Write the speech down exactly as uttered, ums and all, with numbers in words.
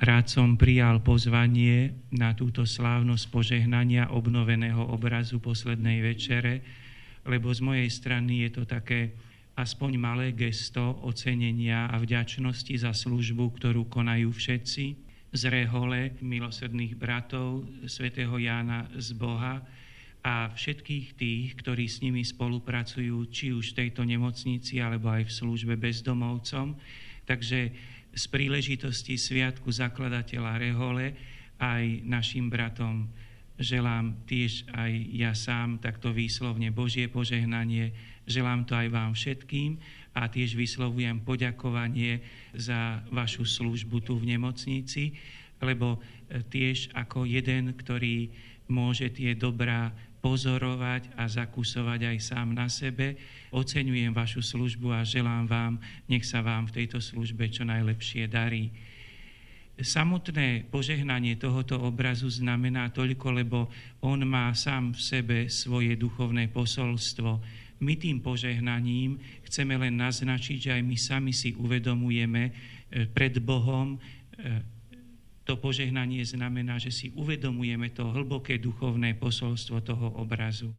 rád som prijal pozvanie na túto slávnosť požehnania obnoveného obrazu poslednej večere, lebo z mojej strany je to také aspoň malé gesto ocenenia a vďačnosti za službu, ktorú konajú všetci z rehole milosrdných bratov svätého Jána z Boha a všetkých tých, ktorí s nimi spolupracujú, či už v tejto nemocnici, alebo aj v službe bezdomovcom. Takže z príležitosti Sviatku zakladateľa rehole aj našim bratom želám tiež aj ja sám takto výslovne Božie požehnanie. Želám to aj vám všetkým a tiež vyslovujem poďakovanie za vašu službu tu v nemocnici, lebo tiež ako jeden, ktorý môže tie dobrá pozorovať a zakúsovať aj sám na sebe, oceňujem vašu službu a želám vám, nech sa vám v tejto službe čo najlepšie darí. Samotné požehnanie tohoto obrazu znamená toľko, lebo on má sám v sebe svoje duchovné posolstvo. My tým požehnaním chceme len naznačiť, že aj my sami si uvedomujeme pred Bohom. To požehnanie znamená, že si uvedomujeme to hlboké duchovné posolstvo toho obrazu.